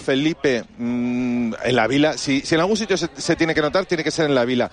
Felipe en la Vila, si en algún sitio se tiene que notar, tiene que ser en la Vila.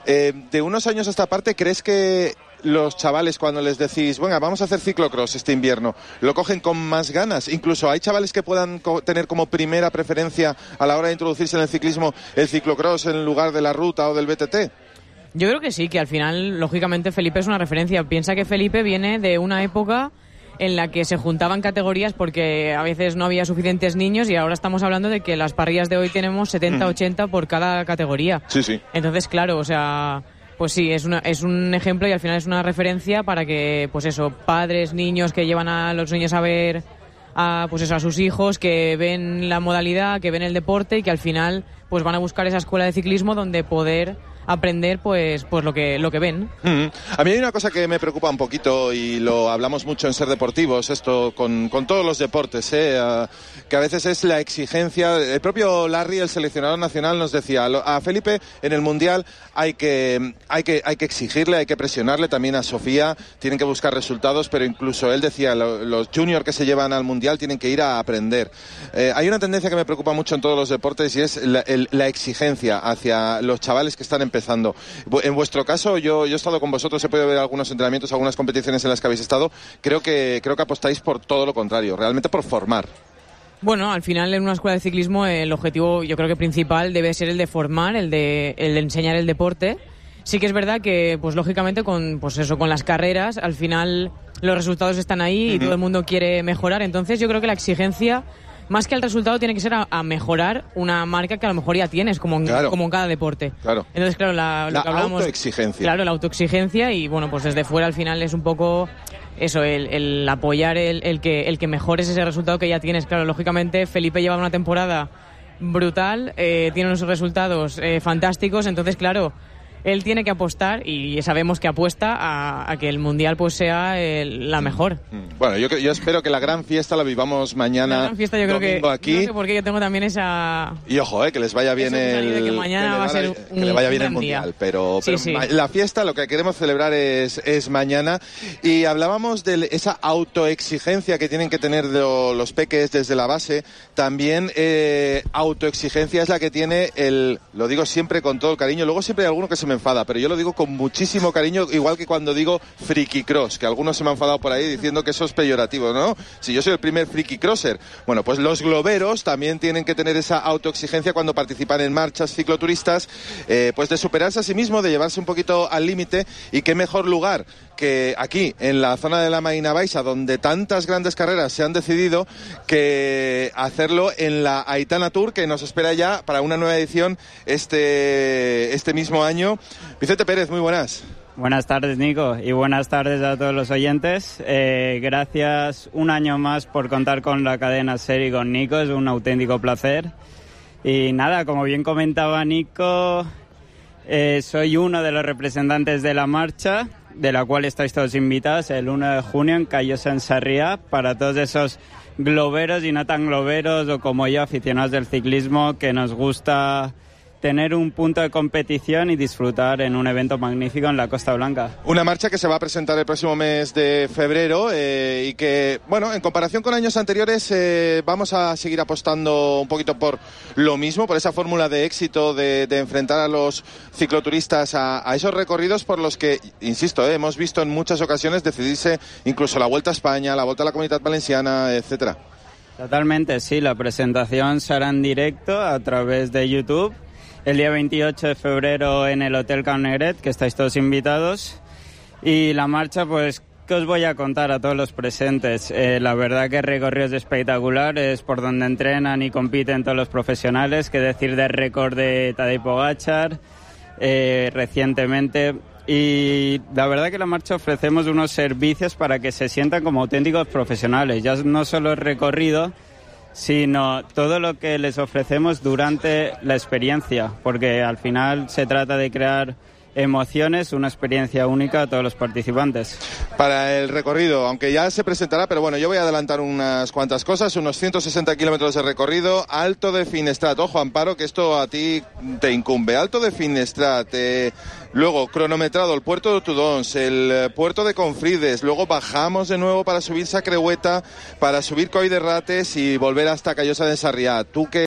De unos años a esta parte, ¿crees que los chavales, cuando les decís, venga, vamos a hacer ciclocross este invierno, lo cogen con más ganas? Incluso hay chavales que puedan tener como primera preferencia a la hora de introducirse en el ciclismo el ciclocross en lugar de la ruta o del BTT. Yo creo que sí, que al final, lógicamente, Felipe es una referencia. Piensa que Felipe viene de una época en la que se juntaban categorías porque a veces no había suficientes niños, y ahora estamos hablando de que las parrillas de hoy tenemos 70, 80 por cada categoría. Sí. Entonces, claro, o sea, pues sí, es un ejemplo y al final es una referencia para que, pues eso, padres, niños que llevan a los niños a ver a sus hijos, que ven la modalidad, que ven el deporte y que al final pues van a buscar esa escuela de ciclismo donde poder aprender pues lo que ven. A mí hay una cosa que me preocupa un poquito, y lo hablamos mucho en Ser Deportivos, esto con todos los deportes, que a veces es la exigencia. El propio Larry, el seleccionador nacional, nos decía, a Felipe en el Mundial hay que exigirle, hay que presionarle, también a Sofía, tienen que buscar resultados, pero incluso él decía, los juniors que se llevan al Mundial tienen que ir a aprender. Hay una tendencia que me preocupa mucho en todos los deportes, y es la exigencia hacia los chavales que están empezando. En vuestro caso, yo he estado con vosotros, he podido ver algunos entrenamientos, algunas competiciones en las que habéis estado. Creo que apostáis por todo lo contrario, realmente por formar. Bueno, al final en una escuela de ciclismo el objetivo, yo creo que principal, debe ser el de formar, el de enseñar el deporte. Sí que es verdad que, pues lógicamente, con las carreras, al final los resultados están ahí y todo el mundo quiere mejorar. Entonces yo creo que la exigencia, más que al resultado, tiene que ser a mejorar una marca que a lo mejor ya tienes, como en cada deporte. Claro. Entonces, claro, la autoexigencia. Claro, la autoexigencia, y bueno, pues desde fuera al final es un poco eso, el apoyar el que mejores ese resultado que ya tienes. Claro, lógicamente Felipe lleva una temporada brutal, tiene unos resultados fantásticos, entonces claro, él tiene que apostar, y sabemos que apuesta a que el Mundial pues sea la mejor. Bueno, yo espero que la gran fiesta la vivamos mañana. La gran fiesta yo creo que aquí. No sé por qué yo tengo también esa... Y ojo, que les vaya bien que mañana va a ser que le vaya bien el Mundial. Mundial. Pero Sí. La fiesta, lo que queremos celebrar es mañana. Y hablábamos de esa autoexigencia que tienen que tener los peques desde la base. También autoexigencia es la que tiene lo digo siempre con todo el cariño, luego siempre hay alguno que se me enfada, pero yo lo digo con muchísimo cariño, igual que cuando digo friki cross, que algunos se me han enfadado por ahí diciendo que eso es peyorativo, ¿no? Si yo soy el primer friki crosser. Bueno, pues los globeros también tienen que tener esa autoexigencia cuando participan en marchas cicloturistas, pues de superarse a sí mismo, de llevarse un poquito al límite, y qué mejor lugar que aquí, en la zona de la Marina Baixa, donde tantas grandes carreras se han decidido, que hacerlo en la Aitana Tour, que nos espera ya para una nueva edición este mismo año. Vicente Pérez, muy buenas. Buenas tardes, Nico, y buenas tardes a todos los oyentes. Gracias un año más por contar con la cadena SER y con Nico, es un auténtico placer. Y nada, como bien comentaba Nico, soy uno de los representantes de la marcha, de la cual estáis todos invitados el 1 de junio en Callosa, en Sarriá, para todos esos globeros y no tan globeros, o como yo, aficionados del ciclismo, que nos gusta tener un punto de competición y disfrutar en un evento magnífico en la Costa Blanca. Una marcha que se va a presentar el próximo mes de febrero, y que, bueno, en comparación con años anteriores, vamos a seguir apostando un poquito por lo mismo, por esa fórmula de éxito de enfrentar a los cicloturistas a esos recorridos por los que, insisto, hemos visto en muchas ocasiones decidirse incluso la Vuelta a España, la Vuelta a la Comunitat Valenciana, etcétera. Totalmente, sí, la presentación se hará en directo a través de YouTube el día 28 de febrero en el Hotel Camp Negret, que estáis todos invitados. Y la marcha, pues, ¿qué os voy a contar a todos los presentes? La verdad que el recorrido es espectacular, es por donde entrenan y compiten todos los profesionales, qué decir del récord de Tadej Pogačar recientemente. Y la verdad que en la marcha ofrecemos unos servicios para que se sientan como auténticos profesionales, ya no solo el recorrido, sino todo lo que les ofrecemos durante la experiencia, porque al final se trata de crear emociones, una experiencia única a todos los participantes. Para el recorrido, aunque ya se presentará, pero bueno, yo voy a adelantar unas cuantas cosas, unos 160 kilómetros de recorrido, Alto de Finestrat. Ojo, Amparo, que esto a ti te incumbe. Alto de Finestrat, luego cronometrado el puerto de Tudons, el puerto de Confrides, luego bajamos de nuevo para subir Sacreueta, para subir Coll de Rates y volver hasta Callosa de Sarriá. Tú que